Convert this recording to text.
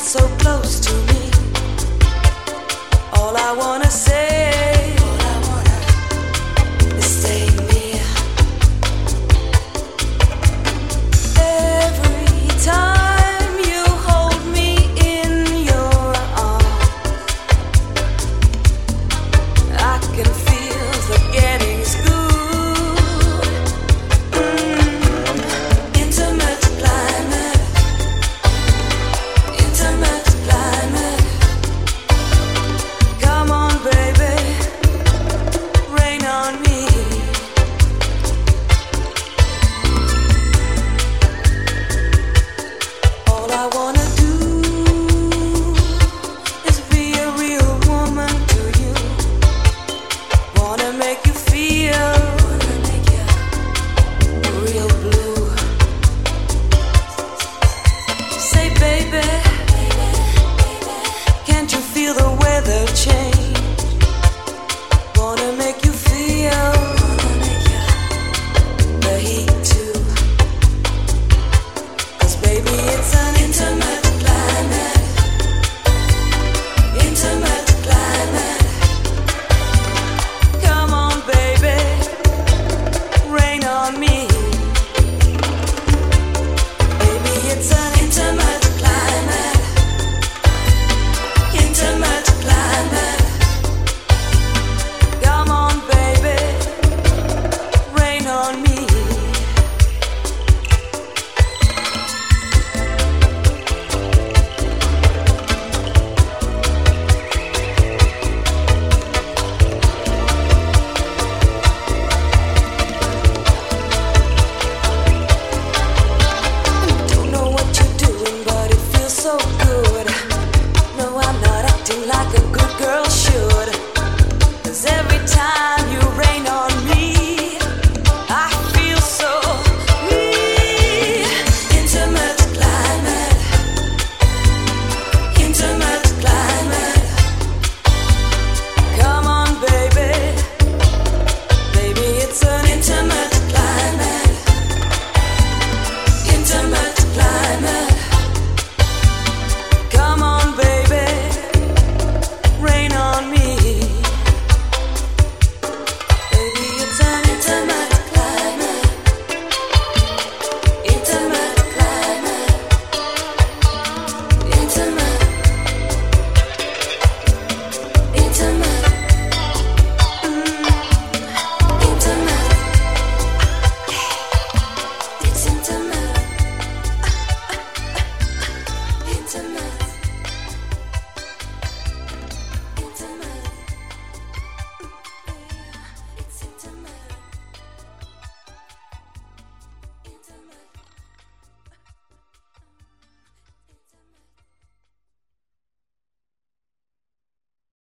so close to me. All I wanna say is stay near. Every time you hold me in your arms, I can feel the getting's good. Intimate climate, intimate climate. Come on, baby, rain on me. All I wanna do is be a real woman to you. Wanna make you feel real blue. Say, baby, can't you feel the weather change? Wanna make you feel the heat too. 'Cause baby, it's a